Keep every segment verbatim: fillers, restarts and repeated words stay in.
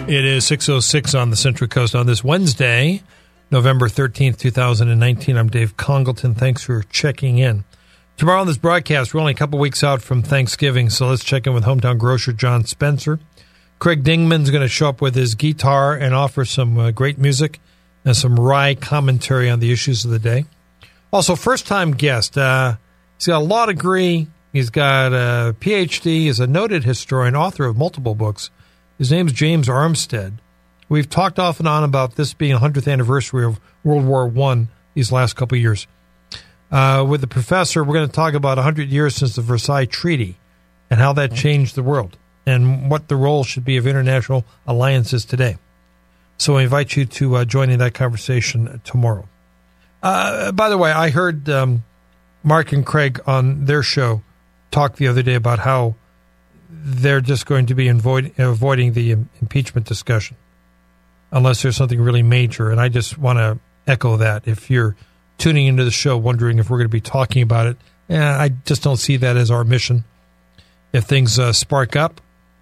It is six oh six on the Central Coast on this Wednesday, November thirteenth, twenty nineteen. I'm Dave Congleton. Thanks for checking in. Tomorrow on this broadcast, we're only a couple weeks out from Thanksgiving, so let's check in with hometown grocer John Spencer. Craig Dingman's going to show up with his guitar and offer some uh, great music and some wry commentary on the issues of the day. Also, first-time guest. Uh, he's got a law degree. He's got a P H D. He's a noted historian, author of multiple books. His name's James Armstead. We've talked off and on about this being the one hundredth anniversary of World War One these last couple of years. Uh, with the professor, we're going to talk about one hundred years since the Versailles Treaty and how that changed the world and what the role should be of international alliances today. So I invite you to uh, join in that conversation tomorrow. Uh, by the way, I heard um, Mark and Craig on their show talk the other day about how they're just going to be avoid, avoiding the impeachment discussion unless there's something really major. And I just want to echo that. If you're tuning into the show wondering if we're going to be talking about it, eh, I just don't see that as our mission. If things uh, spark up,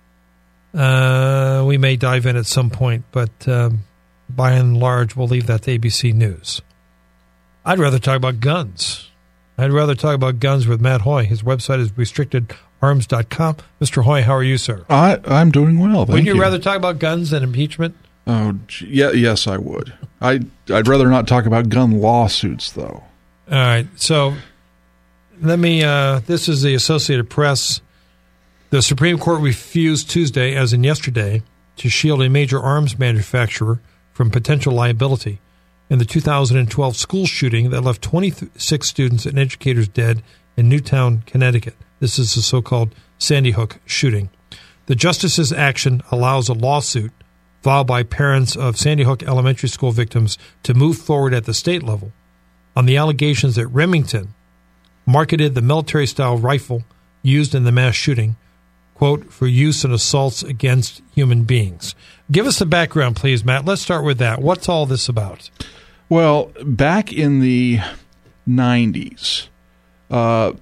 uh, we may dive in at some point. But um, by and large, we'll leave that to A B C News. I'd rather talk about guns. I'd rather talk about guns with Matt Hoy. His website is restricted arms dot com. Mister Hoy, how are you, sir? I, I'm doing well, thank Wouldn't you, you. rather talk about guns than impeachment? Oh, yeah, yes, I would. I, I'd rather not talk about gun lawsuits, though. All right, so let me, uh, this is the Associated Press. The Supreme Court refused Tuesday, as in yesterday, to shield a major arms manufacturer from potential liability in the two thousand twelve school shooting that left twenty-six students and educators dead in Newtown, Connecticut. This is the so-called Sandy Hook shooting. The justice's action allows a lawsuit filed by parents of Sandy Hook elementary school victims to move forward at the state level on the allegations that Remington marketed the military-style rifle used in the mass shooting, quote, for use in assaults against human beings. Give us the background, please, Matt. Let's start with that. What's all this about? Well, back in the nineties, uh,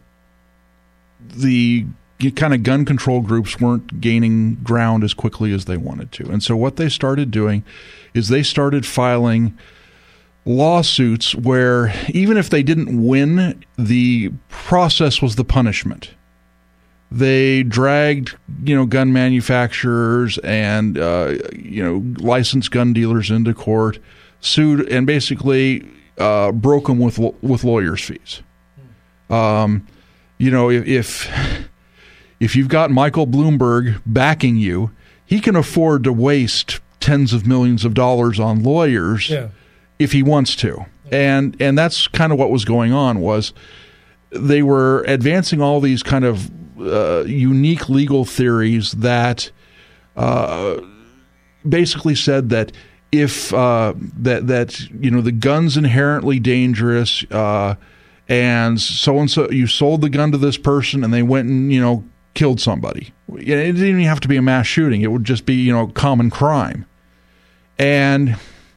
the kind of gun control groups weren't gaining ground as quickly as they wanted to. And so what they started doing is they started filing lawsuits where even if they didn't win, the process was the punishment. They dragged, you know, gun manufacturers and, uh, you know, licensed gun dealers into court, sued, and basically uh, broke them with with lawyers' fees. Um, you know, if, if if you've got Michael Bloomberg backing you, he can afford to waste tens of millions of dollars on lawyers yeah. if he wants to. Yeah. And and that's kind of what was going on. Was they were advancing all these kind of uh, unique legal theories that uh, basically said that if uh, that that you know the gun's inherently dangerous, uh, and so and so you sold the gun to this person and they went and you know killed somebody. It didn't even have to be a mass shooting. It would just be you know common crime. And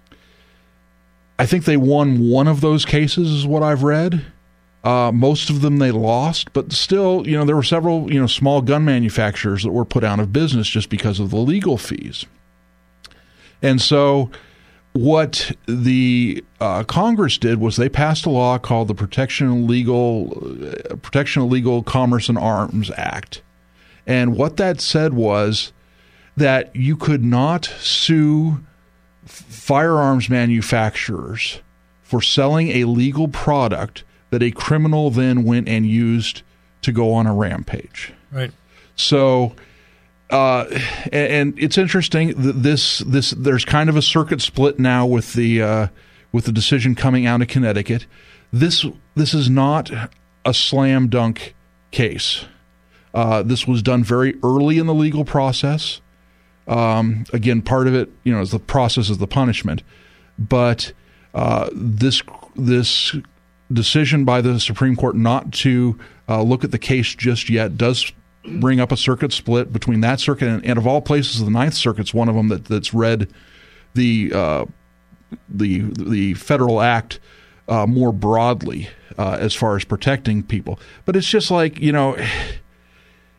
I think they won one of those cases, is what I've read. Uh, most of them they lost, but still, you know, there were several, you know, small gun manufacturers that were put out of business just because of the legal fees. And so what the uh, Congress did was they passed a law called the Protection of Legal uh, Protection of Legal Commerce and Arms Act. And what that said was that you could not sue f- firearms manufacturers for selling a legal product that a criminal then went and used to go on a rampage. Right. So, uh, and, and it's interesting that this this there's kind of a circuit split now with the uh, with the decision coming out of Connecticut. This this is not a slam dunk case. Uh, this was done very early in the legal process. Um, again, part of it, you know, is the process is the punishment, but uh, this this. decision by the Supreme Court not to uh, look at the case just yet does bring up a circuit split between that circuit and, and of all places, the Ninth Circuit's one of them that, that's read the uh, the the federal act uh, more broadly uh, as far as protecting people. But it's just like, you know,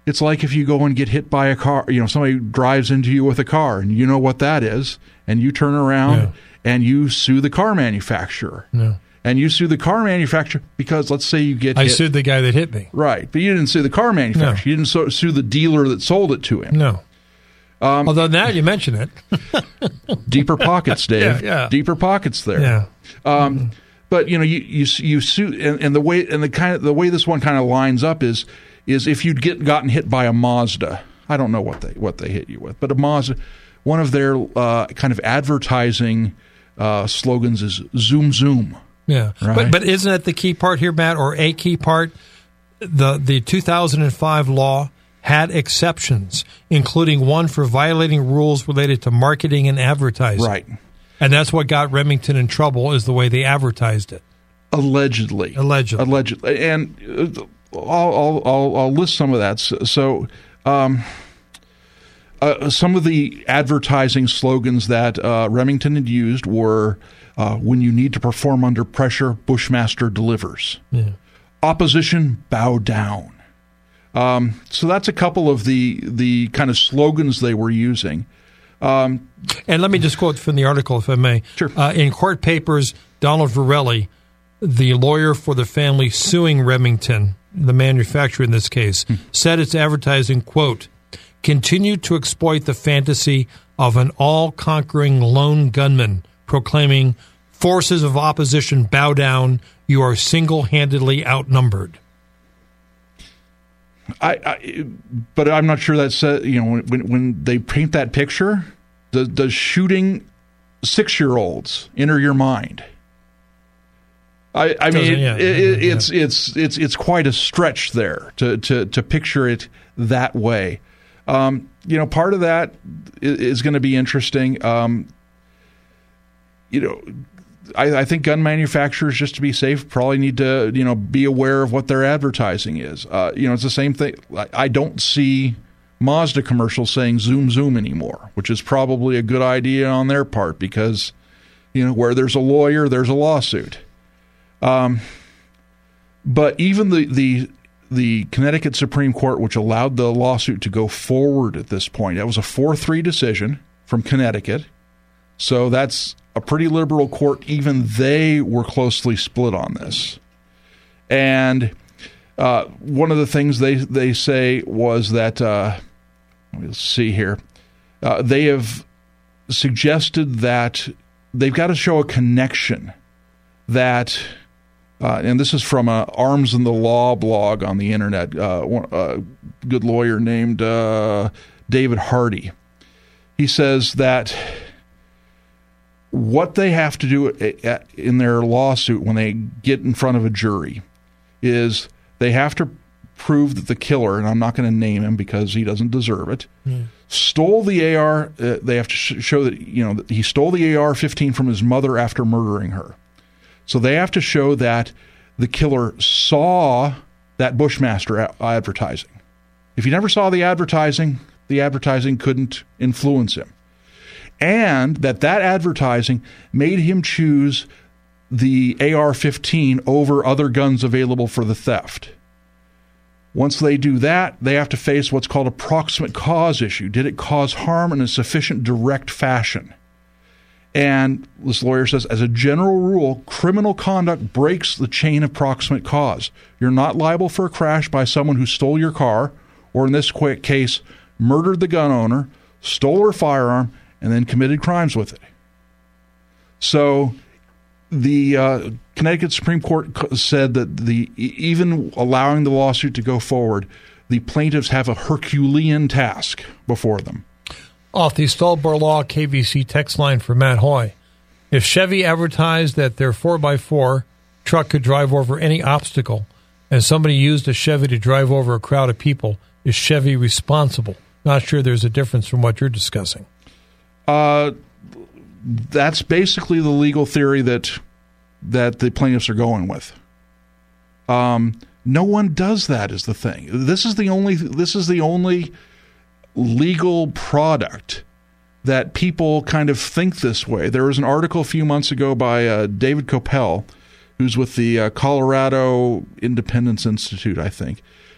It's like if you go and get hit by a car, you know, somebody drives into you with a car, and you know what that is, and you turn around Yeah. and you sue the car manufacturer. No. And you sue the car manufacturer because, let's say you get I hit. sued the guy that hit me. Right, but you didn't sue the car manufacturer. No. You didn't so- sue the dealer that sold it to him. No. Um, Although now you mention it. Deeper pockets, Dave. Yeah, yeah. Deeper pockets there. Yeah. Um, Mm-hmm. But you know, you you you sue, and, and the way and the kind of the way this one kind of lines up is is if you'd get gotten hit by a Mazda. I don't know what they what they hit you with, but a Mazda. One of their uh, kind of advertising uh, slogans is "Zoom Zoom." Yeah. Right. But but isn't that the key part here, Matt, or a key part? The the two thousand five law had exceptions, including one for violating rules related to marketing and advertising. Right. And that's what got Remington in trouble, is the way they advertised it. Allegedly. Allegedly. Allegedly. And uh, I'll, I'll, I'll, I'll list some of that. So, so um, uh, some of the advertising slogans that uh, Remington had used were, uh, when you need to perform under pressure, Bushmaster delivers. Yeah. Opposition, bow down. Um, so that's a couple of the the kind of slogans they were using. Um, And let me just quote from the article, if I may. Sure. Uh, in court papers, Donald Varelli, the lawyer for the family suing Remington, the manufacturer in this case, Hmm. said its advertising, quote, continued to exploit the fantasy of an all-conquering lone gunman proclaiming, forces of opposition bow down, you are single-handedly outnumbered. I, I, but I'm not sure that's uh, you know when when they paint that picture, does, does shooting six-year-olds enter your mind? I, I mean, Doesn't- yeah, it, it, yeah. it's it's it's it's quite a stretch there to to to picture it that way. Um, you know, part of that is, is going to be interesting. Um, you know. I, I think gun manufacturers, just to be safe, probably need to, you know, be aware of what their advertising is. Uh, you know, it's the same thing. I, I don't see Mazda commercials saying "zoom zoom" anymore, which is probably a good idea on their part because, you know, where there's a lawyer, there's a lawsuit. Um, but even the the the Connecticut Supreme Court, which allowed the lawsuit to go forward at this point, that was a four three decision from Connecticut. So that's a pretty liberal court. Even they were closely split on this. And uh, one of the things they, they say was that, uh, let's see here, uh, they have suggested that they've got to show a connection that, uh, and this is from a Arms and the Law blog on the internet, uh, one, a good lawyer named uh, David Hardy. He says that what they have to do in their lawsuit when they get in front of a jury is they have to prove that the killer, and I'm not going to name him because he doesn't deserve it, mm. stole the A R. Uh, they have to sh- show that, you know, that he stole the A R fifteen from his mother after murdering her. So they have to show that the killer saw that Bushmaster a- advertising. If he never saw the advertising, the advertising couldn't influence him. And that that advertising made him choose the A R fifteen over other guns available for the theft. Once they do that, they have to face what's called a proximate cause issue. Did it cause harm in a sufficient direct fashion? And this lawyer says, as a general rule, criminal conduct breaks the chain of proximate cause. You're not liable for a crash by someone who stole your car, or in this case, murdered the gun owner, stole her firearm, and then committed crimes with it. So the uh, Connecticut Supreme Court said that the even allowing the lawsuit to go forward, the plaintiffs have a Herculean task before them. Off the Stolber Law K V C text line for Matt Hoy. If Chevy advertised that their four by four truck could drive over any obstacle, and somebody used a Chevy to drive over a crowd of people, is Chevy responsible? Not sure there's a difference from what you're discussing. Uh, that's basically the legal theory that that the plaintiffs are going with. Um, no one does that, is the thing. This is the only this is the only legal product that people kind of think this way. There was an article a few months ago by uh, David Coppell, who's with the uh, Colorado Independence Institute, I think.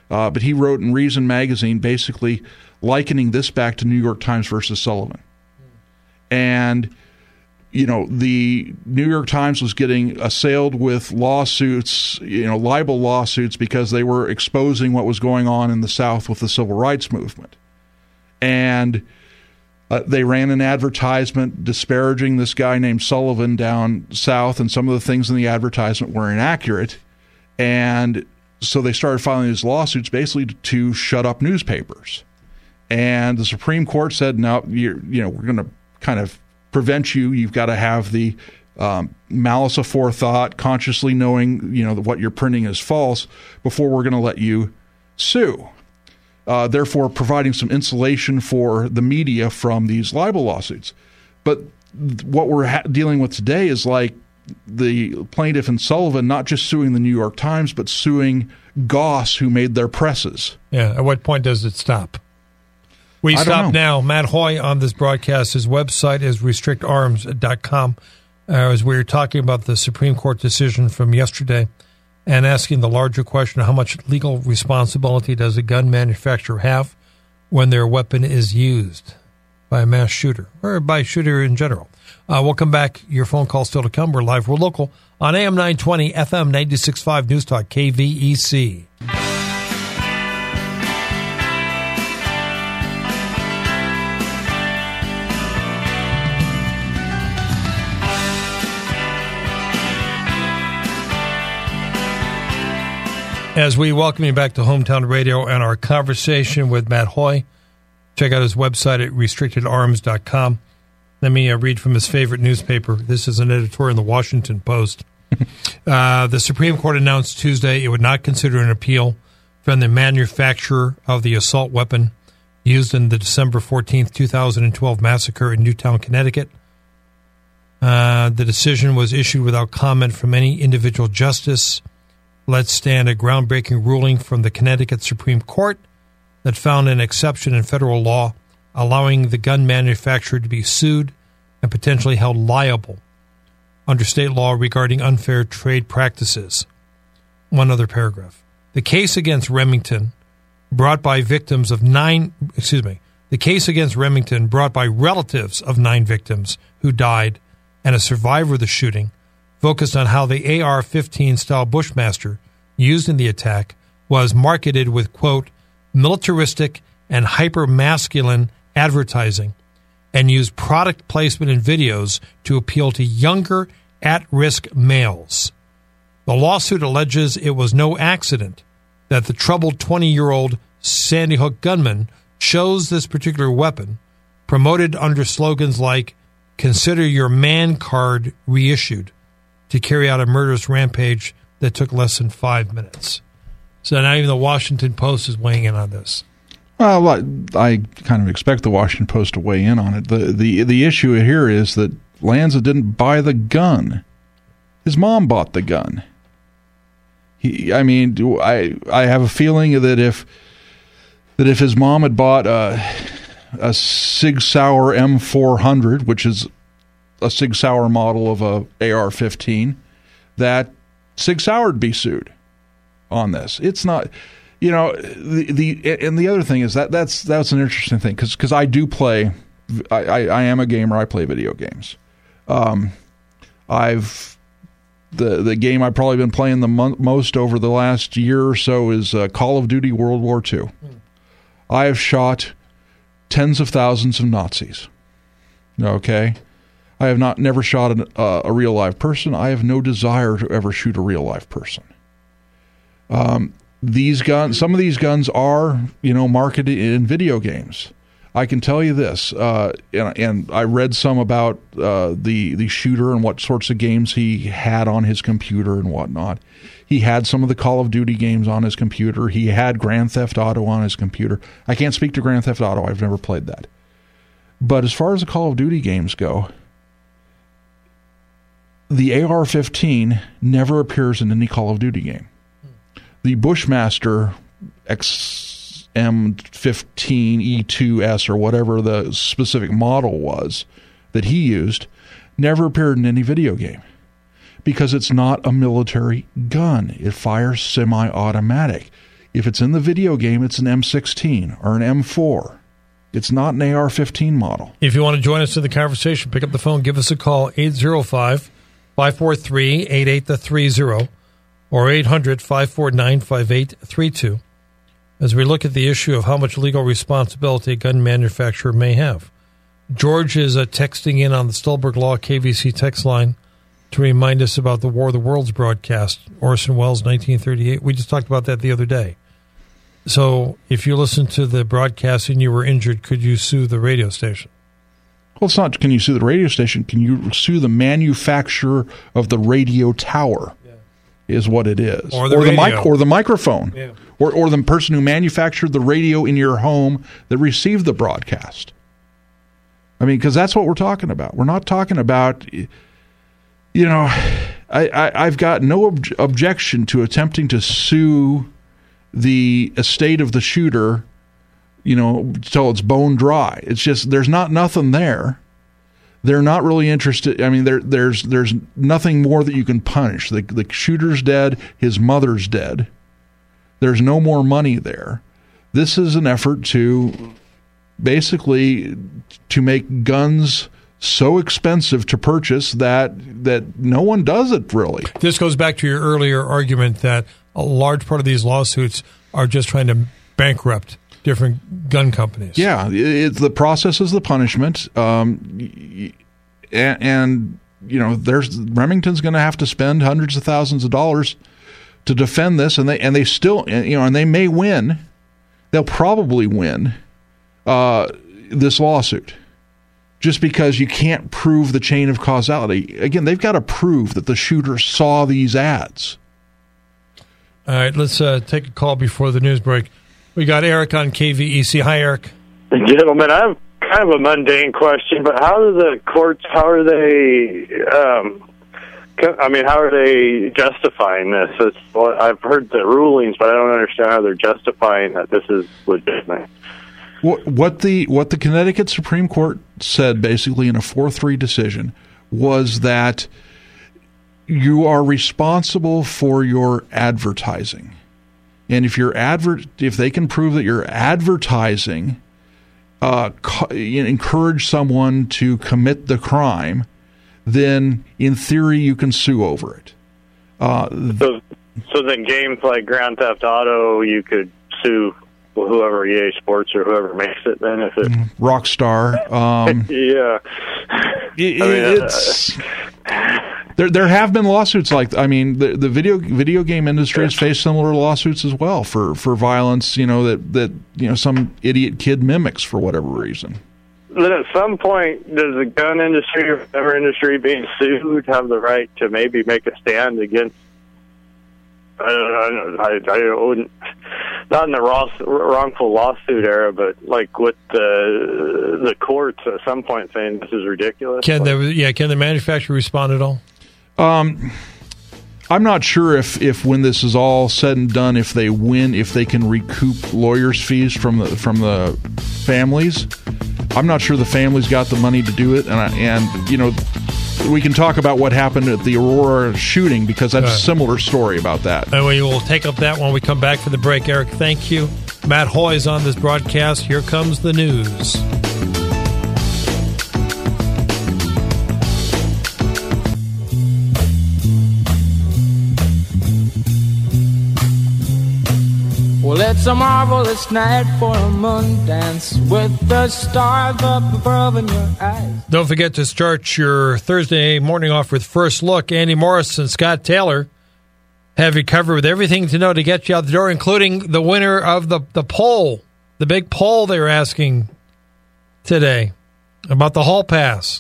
Uh, but he wrote in Reason magazine basically likening this back to New York Times versus Sullivan. And, you know, the New York Times was getting assailed with lawsuits, you know, libel lawsuits, because they were exposing what was going on in the South with the civil rights movement. And uh, they ran an advertisement disparaging this guy named Sullivan down south, and some of the things in the advertisement were inaccurate. And so they started filing these lawsuits basically to, to shut up newspapers. And the Supreme Court said, no, you're, you know, we're going to kind of prevent you. You've got to have the um, malice aforethought, consciously knowing, you know, that what you're printing is false before we're going to let you sue. Uh, therefore, providing some insulation for the media from these libel lawsuits. But th- what we're ha- dealing with today is like the plaintiff in Sullivan not just suing the New York Times, but suing Goss, who made their presses. Yeah. At what point does it stop? We I stop now. Matt Hoy on this broadcast. His website is restrict arms dot com. Uh, as we were talking about the Supreme Court decision from yesterday and asking the larger question, how much legal responsibility does a gun manufacturer have when their weapon is used by a mass shooter or by a shooter in general? Uh, we'll come back. Your phone call still to come. We're live. We're local on A M nine twenty, F M ninety-six point five News Talk, K V E C. As we welcome you back to Hometown Radio and our conversation with Matt Hoy, check out his website at restricted arms dot com. Let me uh, read from his favorite newspaper. This is an editorial in the Washington Post. uh, the Supreme Court announced Tuesday it would not consider an appeal from the manufacturer of the assault weapon used in the December fourteenth, two thousand twelve massacre in Newtown, Connecticut. Uh, the decision was issued without comment from any individual justice. Let stand a groundbreaking ruling from the Connecticut Supreme Court that found an exception in federal law allowing the gun manufacturer to be sued and potentially held liable under state law regarding unfair trade practices. One other paragraph. The case against Remington, brought by victims of nine, excuse me, the case against Remington, brought by relatives of nine victims who died and a survivor of the shooting, focused on how the A R fifteen style Bushmaster used in the attack was marketed with, quote, militaristic and hyper-masculine advertising and used product placement in videos to appeal to younger, at-risk males. The lawsuit alleges it was no accident that the troubled twenty-year-old Sandy Hook gunman chose this particular weapon, promoted under slogans like, consider your man card reissued, to carry out a murderous rampage that took less than five minutes. So now even the Washington Post is weighing in on this. Well, I, I kind of expect the Washington Post to weigh in on it. The, the, the issue here is that Lanza didn't buy the gun. His mom bought the gun. He, I mean, do I, I have a feeling that if that if his mom had bought a, a Sig Sauer M four hundred, which is a Sig Sauer model of a A R fifteen, that Sig Sauer would be sued on this. It's not, you know, the the and the other thing is that that's that's an interesting thing because because I do play, I, I I am a gamer. I play video games. Um, I've the the game I've probably been playing the mo- most over the last year or so is uh, Call of Duty World War Two. Mm. I have shot tens of thousands of Nazis. Okay. I have not never shot an, uh, a real live person. I have no desire to ever shoot a real live person. Um, these guns, some of these guns are, you know, marketed in video games. I can tell you this, uh, and, and I read some about uh, the the shooter and what sorts of games he had on his computer and whatnot. He had some of the Call of Duty games on his computer. He had Grand Theft Auto on his computer. I can't speak to Grand Theft Auto. I've never played that. But as far as the Call of Duty games go, the A R fifteen never appears in any Call of Duty game. The Bushmaster X M fifteen E two S or whatever the specific model was that he used never appeared in any video game because it's not a military gun. It fires semi-automatic. If it's in the video game, it's an M sixteen or an M four. It's not an A R fifteen model. If you want to join us in the conversation, pick up the phone, give us a call, eight oh five, five four three, eight eight three oh or eight hundred, five four nine, five eight three two as we look at the issue of how much legal responsibility a gun manufacturer may have. George is uh, texting in on the Stolberg Law K V C text line to remind us about the War of the Worlds broadcast, Orson Welles, nineteen thirty-eight. We just talked about that the other day. So if you listened to the broadcast and you were injured, could you sue the radio station? Well, it's not can you sue the radio station. Can you sue the manufacturer of the radio tower yeah. is what it is. Or the, or radio. the, mic- or the microphone. Yeah. Or, or the person who manufactured the radio in your home that received the broadcast. I mean, because that's what we're talking about. We're not talking about, you know, I, I, I've got no ob- objection to attempting to sue the estate of the shooter, you know, till it's bone dry. It's just there's not nothing there. They're not really interested. I mean, there there's there's nothing more that you can punish. The the shooter's dead. His mother's dead. There's no more money there. This is an effort to basically to make guns so expensive to purchase that that no one does it really. This goes back to your earlier argument that a large part of these lawsuits are just trying to bankrupt different gun companies. Yeah, it, the process is the punishment, um, and, and you know, there's Remington's going to have to spend hundreds of thousands of dollars to defend this, and they and they still, you know, and they may win. They'll probably win uh, this lawsuit, just because you can't prove the chain of causality. Again, they've got to prove that the shooter saw these ads. All right, let's uh, take a call before the news break. We got Eric on K V E C. Hi, Eric. Gentlemen, I have kind of a mundane question, but how do the courts, how are they, um, I mean, how are they justifying this? It's, well, I've heard the rulings, but I don't understand how they're justifying that this is legitimate. What the what the Connecticut Supreme Court said, basically in a four three decision, was that you are responsible for your advertising, and if you're adver- if they can prove that your advertising uh, co- encourage someone to commit the crime, then in theory you can sue over it. Uh, so, so then games like Grand Theft Auto, you could sue whoever, E A Sports or whoever makes it, then if it Rockstar. Um, yeah, it, I mean, it's there. There have been lawsuits like I mean the the video video game industry has faced similar lawsuits as well for, for violence. You know that, that you know some idiot kid mimics for whatever reason. Then at some point, does the gun industry or whatever industry being sued have the right to maybe make a stand against? I don't know. I, I wouldn't, not in the raw, wrongful lawsuit era, but like with the the courts at some point saying this is ridiculous. Can like, the yeah? Can the manufacturer respond at all? Um, I'm not sure if, if when this is all said and done, if they win, if they can recoup lawyers' fees from the from the families. I'm not sure the families got the money to do it, and I, and you know. We can talk about what happened at the Aurora shooting because that's right. a similar story about that. And we will take up that when we come back for the break. Eric, thank you. Matt Hoy is on this broadcast. Here comes the news. Well, it's a marvelous night for a moon dance with the stars up above in your eyes. Don't forget to start your Thursday morning off with First Look. Andy Morris and Scott Taylor have you covered with everything to know to get you out the door, including the winner of the, the poll, the big poll they were asking today about the hall pass.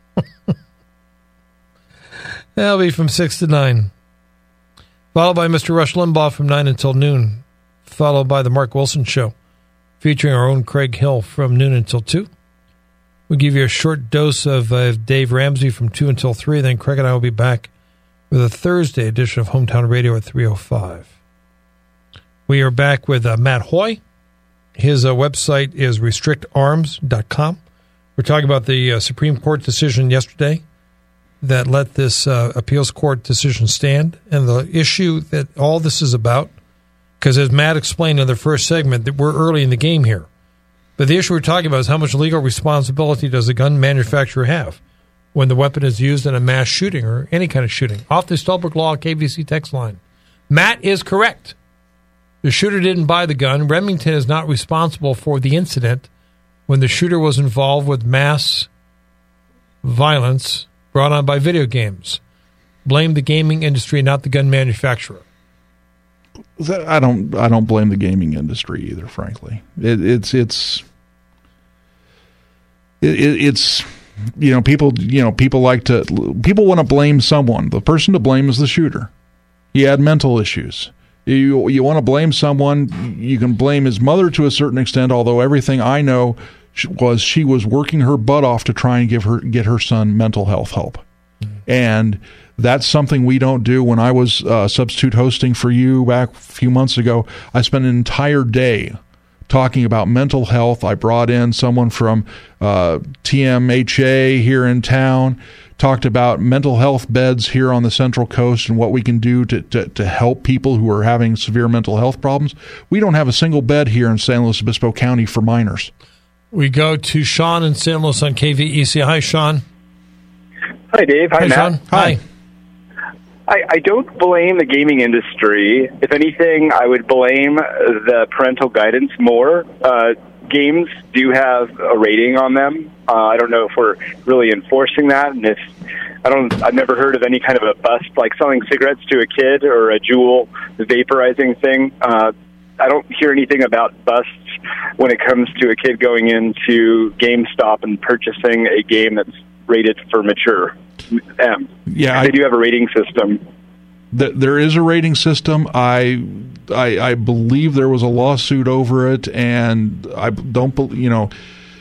That'll be from six to nine. Followed by Mister Rush Limbaugh from nine until noon. Followed by the Mark Wilson Show, featuring our own Craig Hill from noon until two. We'll give you a short dose of uh, Dave Ramsey from two until three. Then Craig and I will be back with a Thursday edition of Hometown Radio at three oh five. We are back with uh, Matt Hoy. His uh, website is restrict arms dot com. We're talking about the uh, Supreme Court decision yesterday that let this uh, appeals court decision stand, and the issue that all this is about Because as Matt explained in the first segment, that we're early in the game here. But the issue we're talking about is how much legal responsibility does a gun manufacturer have when the weapon is used in a mass shooting or any kind of shooting? Off the Stolberg Law K V C text line. Matt is correct. The shooter didn't buy the gun. Remington is not responsible for the incident when the shooter was involved with mass violence brought on by video games. Blame the gaming industry, not the gun manufacturer. I don't. I don't blame the gaming industry either. Frankly, it, it's it's it, it's you know people you know people like to people want to blame someone. The person to blame is the shooter. He had mental issues. You you want to blame someone. You can blame his mother to a certain extent. Although everything I know was she was working her butt off to try and give her get her son mental health help, mm-hmm. and. That's something we don't do. When I was uh, substitute hosting for you back a few months ago, I spent an entire day talking about mental health. I brought in someone from uh, T M H A here in town, talked about mental health beds here on the Central Coast and what we can do to, to, to help people who are having severe mental health problems. We don't have a single bed here in San Luis Obispo County for minors. We go to Sean in San Luis on K V E C. Hi, Sean. Hi, Dave. Hi, Hi Matt. Sean. Hi. I, I don't blame the gaming industry. If anything, I would blame the parental guidance more. Uh, games do have a rating on them. Uh, I don't know if we're really enforcing that, and if I don't, I've never heard of any kind of a bust like selling cigarettes to a kid or a Juul vaporizing thing. Uh, I don't hear anything about busts when it comes to a kid going into GameStop and purchasing a game that's rated for mature. M. Yeah, they I, do have a rating system. Th- there is a rating system. I, I, I believe there was a lawsuit over it, and I don't, be, you know,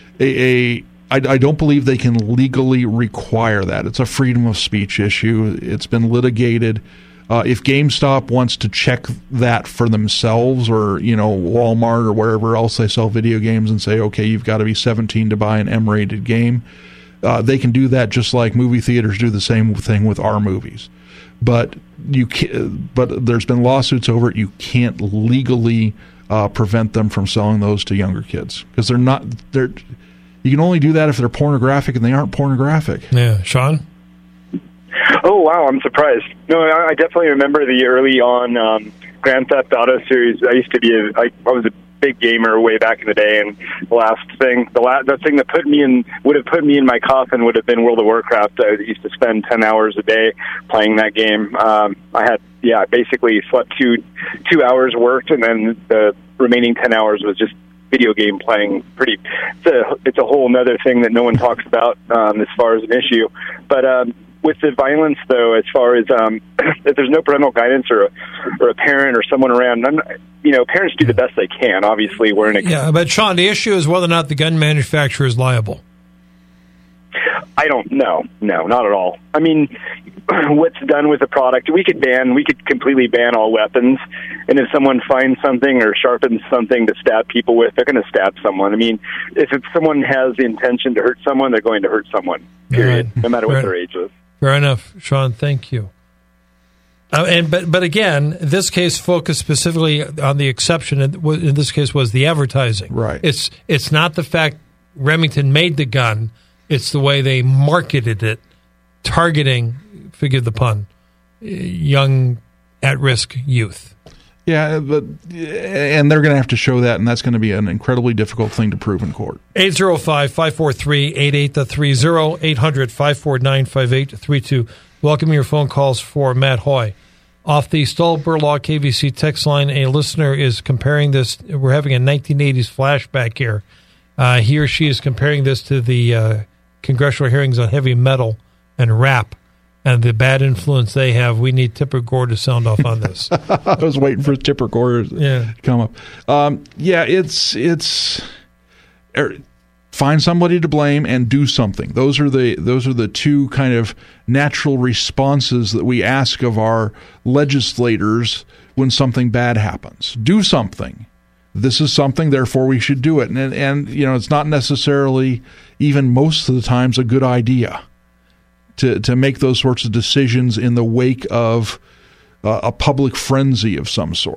a, a I, I don't believe they can legally require that. It's a freedom of speech issue. It's been litigated. Uh, if GameStop wants to check that for themselves, or you know, Walmart or wherever else they sell video games, and say, okay, you've got to be seventeen to buy an M-rated game. Uh, they can do that just like movie theaters do the same thing with our movies. But you can't, but there's been lawsuits over it. You can't legally uh, prevent them from selling those to younger kids because they're not. They're you can only do that if they're pornographic, and they aren't pornographic. Yeah, Sean. Oh wow, I'm surprised. No, I, I definitely remember the early on um, Grand Theft Auto series. I used to be a, I, I was a big gamer way back in the day, and the last thing, the last the thing that put me in would have put me in my coffin would have been World of Warcraft. I used to spend ten hours a day playing that game. Um, I had yeah, basically slept two two hours, worked, and then the remaining ten hours was just video game playing. Pretty, it's a it's a whole other thing that no one talks about um, as far as an issue, but. Um, With the violence, though, as far as um, if there's no parental guidance or a, or a parent or someone around, I'm, you know, parents do the best they can. Obviously, we're in a yeah. But Sean, the issue is whether or not the gun manufacturer is liable. I don't know. No, not at all. I mean, what's done with the product? We could ban. We could completely ban all weapons. And if someone finds something or sharpens something to stab people with, they're going to stab someone. I mean, if, if someone has the intention to hurt someone, they're going to hurt someone. Period. Right. No matter what right. their age is. Fair enough, Sean. Thank you. Uh, and but but again, this case focused specifically on the exception. In this case, was the advertising. Right. It's it's not the fact Remington made the gun. It's the way they marketed it, targeting, forgive the pun, young at-risk youth. Yeah, but and they're going to have to show that, and that's going to be an incredibly difficult thing to prove in court. eight zero five, five four three, eight eight three zero, eight hundred, five four nine, five eight three two. Welcome your phone calls for Matt Hoy. Off the Stolberg Law K V C text line, a listener is comparing this. We're having a nineteen eighties flashback here. Uh, he or she is comparing this to the uh, congressional hearings on heavy metal and rap and the bad influence they have. We need Tipper Gore to sound off on this. I was waiting for Tipper Gore to yeah. come up. Um, yeah, it's it's er, find somebody to blame and do something. Those are the those are the two kind of natural responses that we ask of our legislators when something bad happens. Do something. This is something, therefore we should do it. And and, and you know, it's not necessarily even most of the times a good idea to to make those sorts of decisions in the wake of uh, a public frenzy of some sort.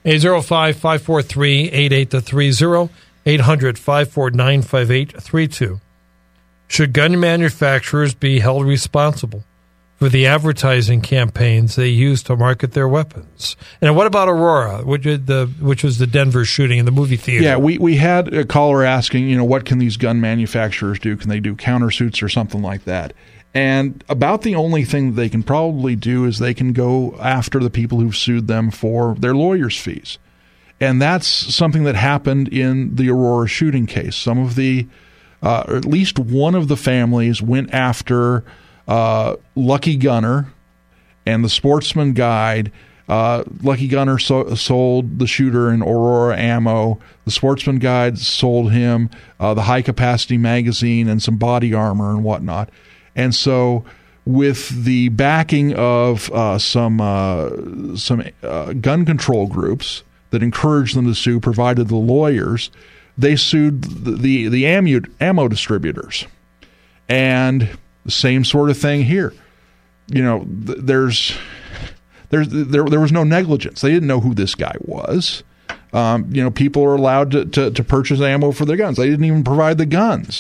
eight oh five, five four three, eight eight three zero, eight hundred, five four nine, five eight three two. Should gun manufacturers be held responsible for the advertising campaigns they use to market their weapons? And what about Aurora, which, the, which was the Denver shooting in the movie theater? Yeah, we, we had a caller asking, you know, what can these gun manufacturers do? Can they do countersuits or something like that? And about the only thing they can probably do is they can go after the people who've sued them for their lawyers' fees. And that's something that happened in the Aurora shooting case. Some of the, uh, or at least one of the families went after Uh, Lucky Gunner and the Sportsman Guide. Uh, Lucky Gunner so- sold the shooter in Aurora ammo. The Sportsman Guide sold him uh, the high-capacity magazine and some body armor and whatnot. And so with the backing of uh, some uh, some uh, gun control groups that encouraged them to sue, provided the lawyers, they sued the, the, the ammo, ammo distributors. And same sort of thing here. You know, th- there's there's there there was no negligence. They didn't know who this guy was. Um, you know, people are allowed to, to to purchase ammo for their guns. They didn't even provide the guns,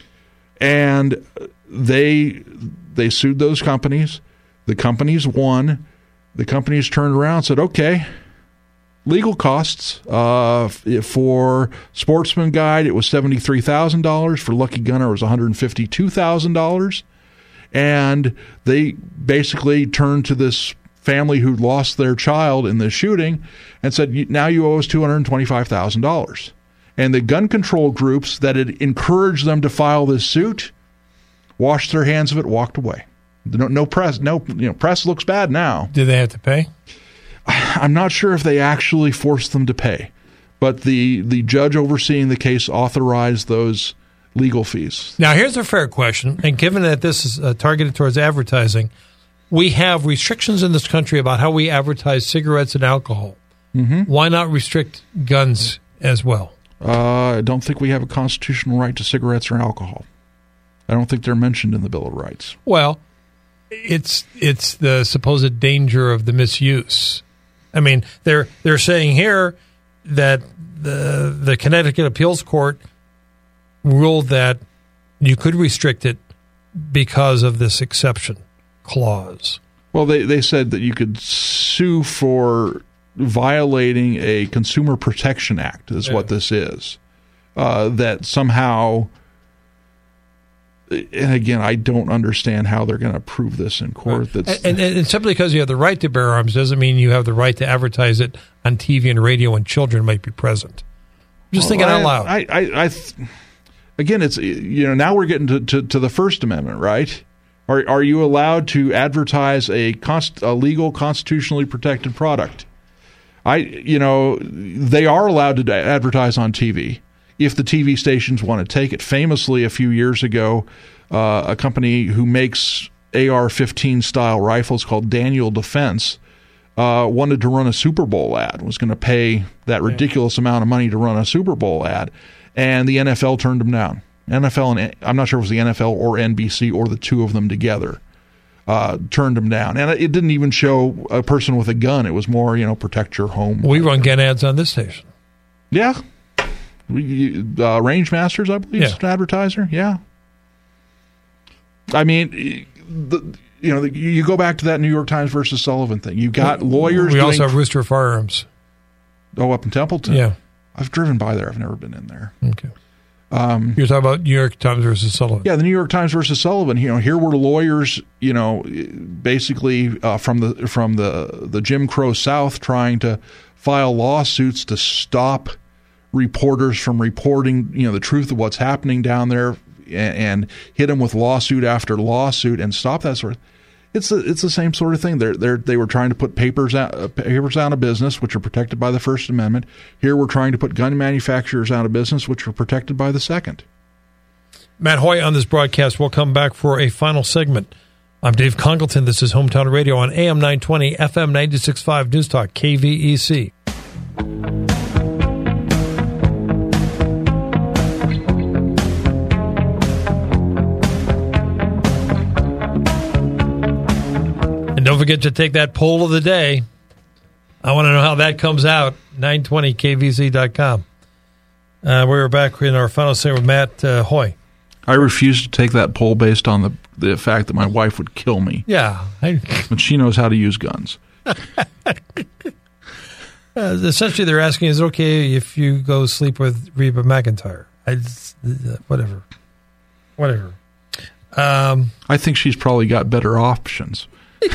and they they sued those companies. The companies won. The companies turned around and said, "Okay, legal costs uh, for Sportsman Guide, it was seventy-three thousand dollars. For Lucky Gunner, it was one hundred fifty-two thousand dollars. And they basically turned to this family who lost their child in this shooting and said, now you owe us two hundred twenty-five thousand dollars. And the gun control groups that had encouraged them to file this suit washed their hands of it, walked away. No, no press. No, you know, press looks bad now. Did they have to pay? I'm not sure if they actually forced them to pay, but the the judge overseeing the case authorized those legal fees. Now, here's a fair question, and given that this is uh, targeted towards advertising, we have restrictions in this country about how we advertise cigarettes and alcohol. Mm-hmm. Why not restrict guns as well? Uh, I don't think we have a constitutional right to cigarettes or alcohol. I don't think they're mentioned in the Bill of Rights. Well, it's it's the supposed danger of the misuse. I mean, they're they're saying here that the the Connecticut Appeals Court ruled that you could restrict it because of this exception clause. Well, they, they said that you could sue for violating a Consumer Protection Act is yeah. what this is. Uh, that somehow, and again, I don't understand how they're going to prove this in court. Right. That's, and, and, and simply because you have the right to bear arms doesn't mean you have the right to advertise it on T V and radio when children might be present. I'm just well, thinking I, out loud. I, I, I th- again, it's, you know, now we're getting to, to, to the First Amendment, right? Are are you allowed to advertise a, const, a legal, constitutionally protected product? I, you know, they are allowed to advertise on T V if the T V stations want to take it. Famously, a few years ago, uh, a company who makes A R fifteen style rifles called Daniel Defense uh, wanted to run a Super Bowl ad, was going to pay that ridiculous amount of money to run a Super Bowl ad, and the N F L turned them down. N F L and I'm not sure if it was the N F L or N B C or the two of them together uh, turned them down. And it didn't even show a person with a gun. It was more, you know, protect your home. We run gun ads on this station. Yeah. We, uh, Range Masters, I believe, yeah. is an advertiser. Yeah. I mean, the, you know, the, you go back to that New York Times versus Sullivan thing. You got we, lawyers. We doing, also have Rooster Firearms. Oh, up in Templeton? Yeah. I've driven by there. I've never been in there. Okay. Um, You're talking about New York Times versus Sullivan. Yeah, the New York Times versus Sullivan. You know, here were lawyers, you know, basically uh, from the from the the Jim Crow South trying to file lawsuits to stop reporters from reporting, you know, the truth of what's happening down there, and, and hit them with lawsuit after lawsuit and stop that sort of. It's the, it's the same sort of thing. They're, they're, they were trying to put papers out, uh, papers out of business, which are protected by the First Amendment. Here we're trying to put gun manufacturers out of business, which are protected by the Second. Matt Hoy on this broadcast. We'll come back for a final segment. I'm Dave Congleton. This is Hometown Radio on A M nine twenty, F M ninety-six point five News Talk, K V E C. Don't forget to take that poll of the day. I want to know how that comes out. nine twenty K V Z dot com. Uh, we're back in our final segment with Matt uh, Hoy. I refuse to take that poll based on the the fact that my wife would kill me. Yeah. I, but she knows how to use guns. uh, essentially, they're asking, is it okay if you go sleep with Reba McEntire? I just, uh, whatever. Whatever. Um, I think she's probably got better options.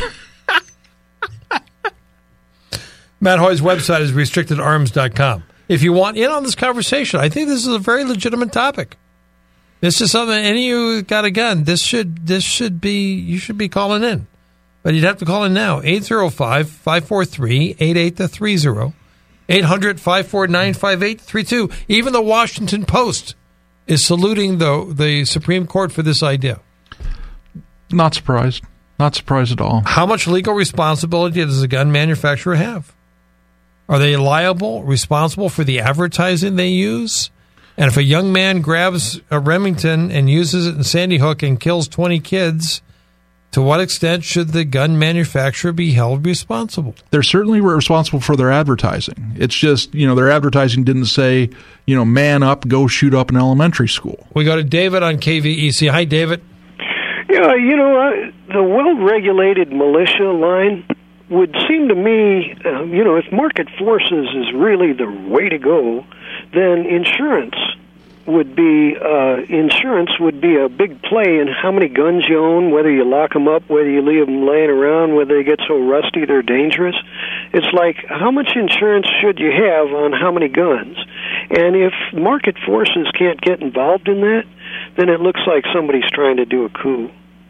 Matt Hoy's website is restricted arms dot com. If you want in on this conversation, I think this is a very legitimate topic. This is something, any of you got a gun, this should this should be, you should be calling in. But you'd have to call in now, eight oh five, five four three, eight eight three oh, eight hundred, five four nine, five eight three two. Even the Washington Post is saluting the the Supreme Court for this idea. Not surprised. Not surprised at all. How much legal responsibility does a gun manufacturer have? Are they liable, responsible for the advertising they use? And if a young man grabs a Remington and uses it in Sandy Hook and kills twenty kids, to what extent should the gun manufacturer be held responsible? They're certainly responsible for their advertising. It's just, you know, their advertising didn't say, you know, man up, go shoot up an elementary school. We go to David on K V E C. Hi, David. Yeah, you know, uh, the well-regulated militia line would seem to me, uh, you know, if market forces is really the way to go, then insurance would be uh, insurance would be a big play in how many guns you own, whether you lock them up, whether you leave them laying around, whether they get so rusty they're dangerous. It's like, how much insurance should you have on how many guns? And if market forces can't get involved in that, then it looks like somebody's trying to do a coup.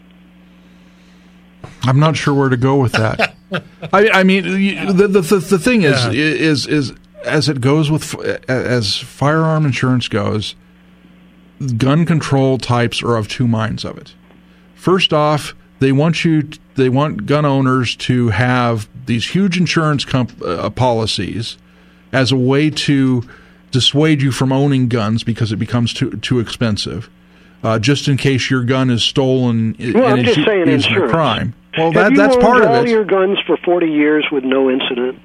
I'm not sure where to go with that. I, I mean, the, the the the thing is yeah. is is as it goes with as firearm insurance goes, gun control types are of two minds of it. First off, they want you they want gun owners to have these huge insurance comp, uh, policies as a way to dissuade you from owning guns because it becomes too too expensive. Uh, just in case your gun is stolen well, and I'm is just saying used in a insurance. crime. Well, Have that, you that's owned part of all it. your guns for forty years with no incident?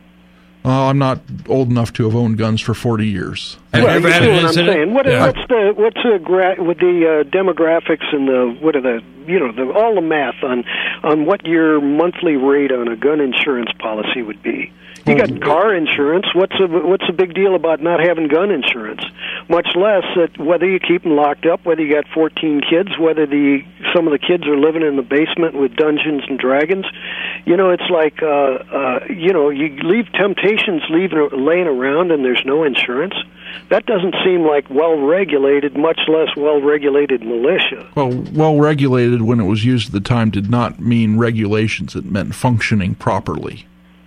Uh, I'm not old enough to have owned guns for forty years. Have well, you ever you had see an what incident? I'm saying. What, Yeah. What's the what's the gra- with the uh, demographics and the what are the you know the, all the math on on what your monthly rate on a gun insurance policy would be? You got car insurance. What's a what's a big deal about not having gun insurance? Much less that whether you keep them locked up, whether you got fourteen kids, whether the some of the kids are living in the basement with Dungeons and Dragons. You know, it's like uh, uh, you know, you leave temptations leaving laying around and there's no insurance. That doesn't seem like well regulated, much less well regulated militia. Well, well regulated when it was used at the time did not mean regulations. It meant functioning properly.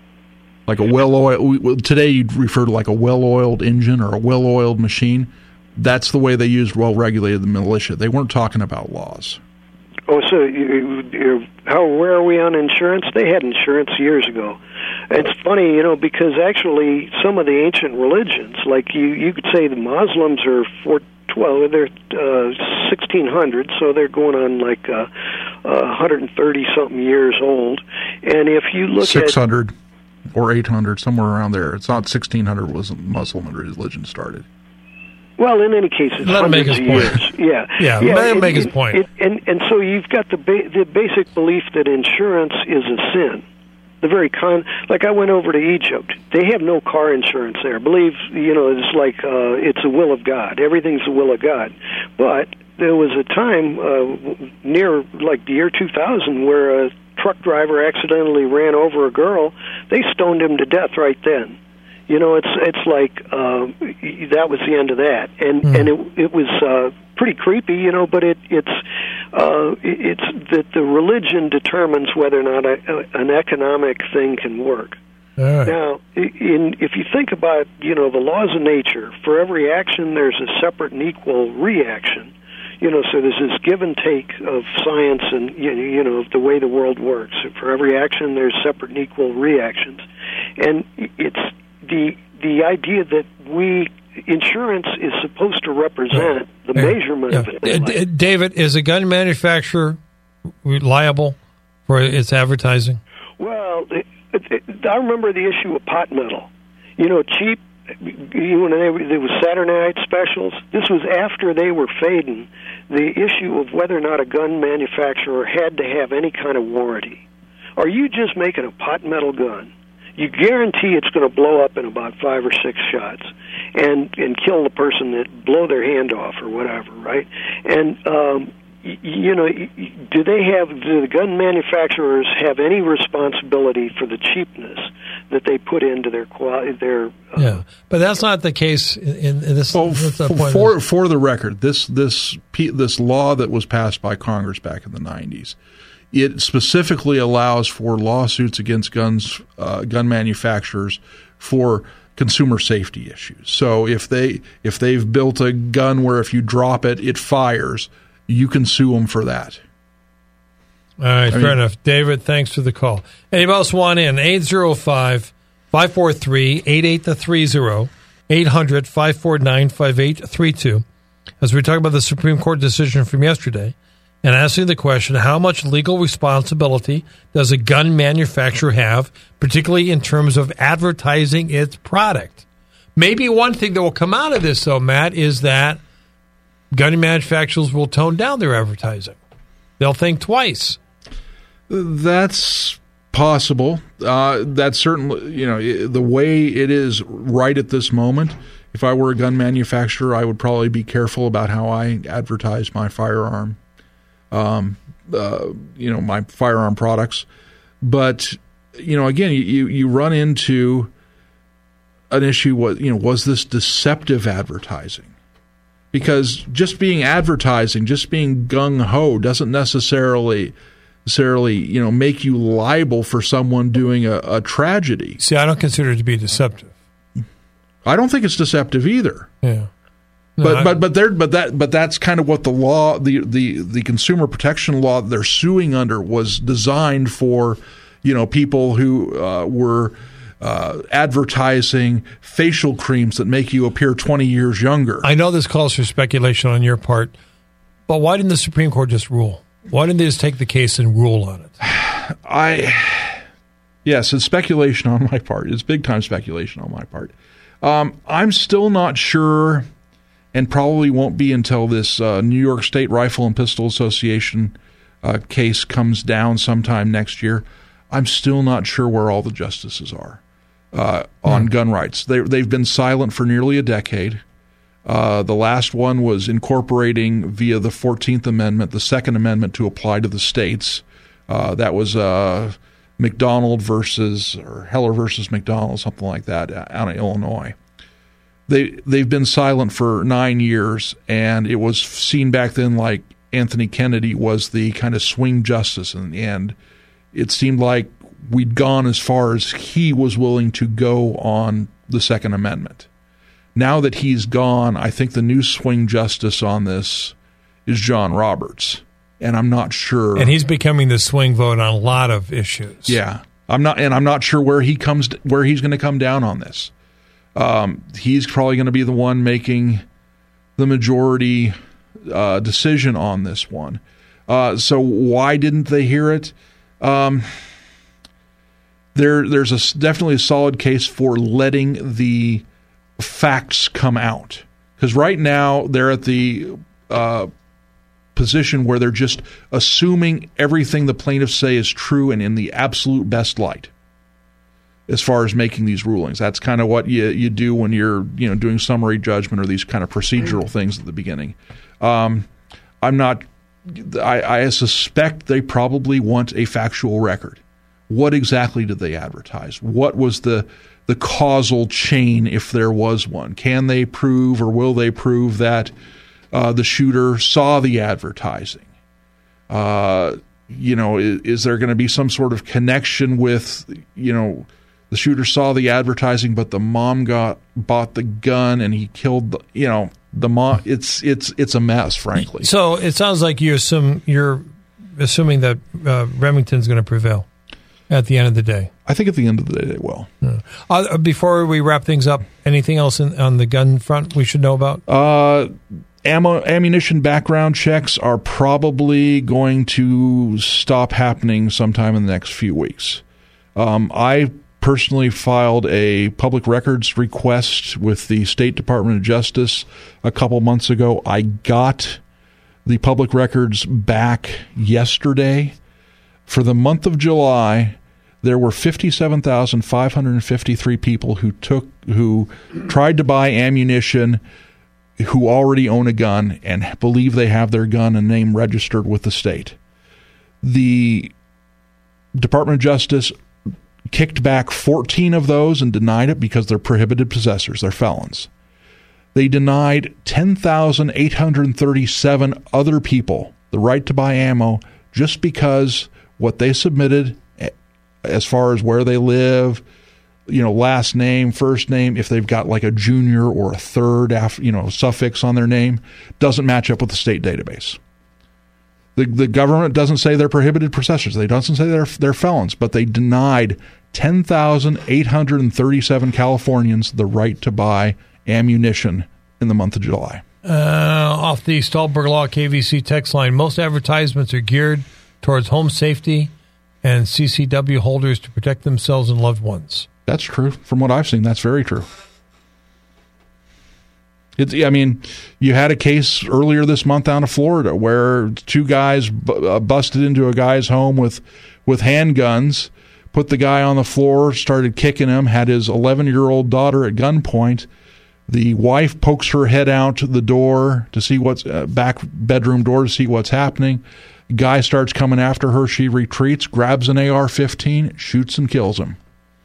Like a well-oiled, today you'd refer to like a well-oiled engine or a well-oiled machine. That's the way they used well-regulated the militia. They weren't talking about laws. Oh, so you, you're, how where are we on insurance? They had insurance years ago. It's funny, you know, because actually some of the ancient religions, like you, you could say the Muslims are four, well, they're uh, sixteen hundred, so they're going on like uh, uh, one hundred thirty something years old. And if you look six hundred. at Or eight hundred, somewhere around there. It's not sixteen hundred was Muslim religion started. Well, in any case, it's Let him make hundreds his of point. years. Yeah, Yeah, yeah. let him it- make his it- point. it- and and so you've got the ba- the basic belief that insurance is a sin. The very con, like I went over to Egypt. They have no car insurance there. Believe you know, it's like uh, it's a will of God. Everything's the will of God. But there was a time uh, near like the year two thousand where a truck driver accidentally ran over a girl. They stoned him to death right then. You know, it's it's like uh, that was the end of that, and mm. and it it was uh, pretty creepy, you know. But it it's uh, it's that the religion determines whether or not a, a, an economic thing can work. All right. Now, in if you think about you know the laws of nature, for every action there's a separate and equal reaction. You know, so there's this give and take of science and, you know, the way the world works. For every action, there's separate and equal reactions. And it's the the idea that we, insurance is supposed to represent the yeah. measurement yeah. of it. D- D- David, is a gun manufacturer liable for its advertising? Well, I remember the issue of pot metal. You know, cheap. You know, they were, there was Saturday night specials. This was after they were fading. The issue of whether or not a gun manufacturer had to have any kind of warranty. Are you just making a pot metal gun? You guarantee it's going to blow up in about five or six shots, and and kill the person that blow their hand off or whatever, right? And um, y- you know, do they have? Do the gun manufacturers have any responsibility for the cheapness that they put into their quality? Their uh, yeah, but that's not the case in, in this. Well, that's the f- point for for the record, this this this law that was passed by Congress back in the nineties. It specifically allows for lawsuits against guns, uh, gun manufacturers for consumer safety issues. So if they if they've built a gun where if you drop it, it fires, you can sue them for that. All right, I fair mean, enough. David, thanks for the call. Anybody else want in? eight oh five, five four three, eight eight three zero, eight hundred, five four nine, five eight three two. As we talk about the Supreme Court decision from yesterday, and asking the question, how much legal responsibility does a gun manufacturer have, particularly in terms of advertising its product? Maybe one thing that will come out of this, though, Matt, is that gun manufacturers will tone down their advertising. They'll think twice. That's possible. Uh, that's certainly, you know, the way it is right at this moment. If I were a gun manufacturer, I would probably be careful about how I advertise my firearm. Um, uh, you know, my firearm products. But, you know, again, you, you run into an issue, what, you know, was this deceptive advertising? Because just being advertising, just being gung-ho doesn't necessarily, necessarily, you know, make you liable for someone doing a, a tragedy. See, I don't consider it to be deceptive. I don't think it's deceptive either. Yeah. No, But I, but but they're but that but that's kind of what the law the, the, the consumer protection law they're suing under was designed for, you know, people who uh, were uh, advertising facial creams that make you appear twenty years younger. I know this calls for speculation on your part, but why didn't the Supreme Court just rule? Why didn't they just take the case and rule on it? I yes, it's speculation on my part. It's big time speculation on my part. Um, I'm still not sure. And probably won't be until this uh, New York State Rifle and Pistol Association uh, case comes down sometime next year. I'm still not sure where all the justices are uh, on mm. gun rights. They, they've been silent for nearly a decade. Uh, the last one was incorporating via the fourteenth Amendment, the Second Amendment to apply to the states. Uh, that was uh, McDonald versus, or Heller versus McDonald, something like that, out of Illinois. They, they've been silent for nine years, and it was seen back then like Anthony Kennedy was the kind of swing justice in the end. It seemed like we'd gone as far as he was willing to go on the Second Amendment. Now that he's gone, I think the new swing justice on this is John Roberts, and I'm not sure. And he's becoming the swing vote on a lot of issues. Yeah, I'm not, and I'm not sure where he comes, where he's going to come down on this. Um, he's probably going to be the one making the majority uh, decision on this one. Uh, so why didn't they hear it? Um, there, there's a, definitely a solid case for letting the facts come out. Because right now they're at the uh, position where they're just assuming everything the plaintiffs say is true and in the absolute best light. As far as making these rulings, that's kind of what you you do when you're you know doing summary judgment or these kind of procedural things at the beginning. Um, I'm not. I, I suspect they probably want a factual record. What exactly did they advertise? What was the the causal chain, if there was one? Can they prove or will they prove that uh, the shooter saw the advertising? Uh, you know, is, is there going to be some sort of connection with you know? The shooter saw the advertising, but the mom got bought the gun, and he killed the. You know, the mom. It's it's it's a mess, frankly. So it sounds like you assume you're assuming that uh, Remington's going to prevail at the end of the day. I think at the end of the day they will. Yeah. Uh, before we wrap things up, anything else in, on the gun front we should know about? Uh, ammo, ammunition background checks are probably going to stop happening sometime in the next few weeks. Um, I personally filed a public records request with the State Department of Justice a couple months ago. I got the public records back yesterday. For the month of July, there were fifty-seven thousand five hundred fifty-three people who took who tried to buy ammunition who already own a gun and believe they have their gun and name registered with the state. The Department of Justice kicked back fourteen of those and denied it because they're prohibited possessors. They're felons. They denied ten thousand eight hundred thirty-seven other people the right to buy ammo just because what they submitted as far as where they live, you know, last name, first name, if they've got like a junior or a third, you know, suffix on their name, doesn't match up with the state database. The the government doesn't say they're prohibited possessors. They doesn't say they're they're felons, but they denied ten thousand eight hundred thirty-seven Californians the right to buy ammunition in the month of July. Uh, off the Stahlberg Law K V C text line, most advertisements are geared towards home safety and C C W holders to protect themselves and loved ones. That's true. From what I've seen, that's very true. It's, I mean, you had a case earlier this month down in Florida where two guys bu- uh, busted into a guy's home with, with handguns, put the guy on the floor, started kicking him, had his eleven-year-old daughter at gunpoint. The wife pokes her head out the door to see what's uh, back bedroom door to see what's happening. Guy starts coming after her. She retreats, grabs an A R fifteen, shoots and kills him.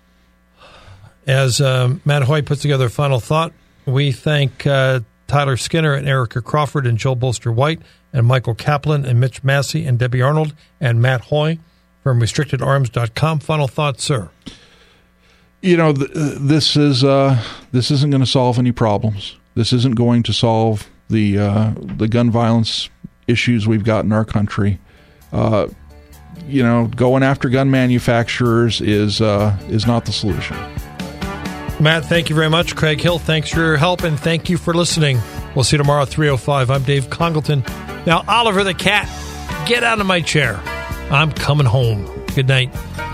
As uh, Matt Hoy puts together a final thought, we thank uh, Tyler Skinner and Erica Crawford and Joe Bolster White and Michael Kaplan and Mitch Massey and Debbie Arnold and Matt Hoy from restricted arms dot com. Final thoughts, sir. You know, th- this is uh, this isn't going to solve any problems. This isn't going to solve the uh, the gun violence issues we've got in our country. Uh, you know, going after gun manufacturers is uh, is not the solution. Matt, thank you very much. Craig Hill, thanks for your help, and thank you for listening. We'll see you tomorrow at three oh five. I'm Dave Congleton. Now, Oliver the cat, get out of my chair. I'm coming home. Good night.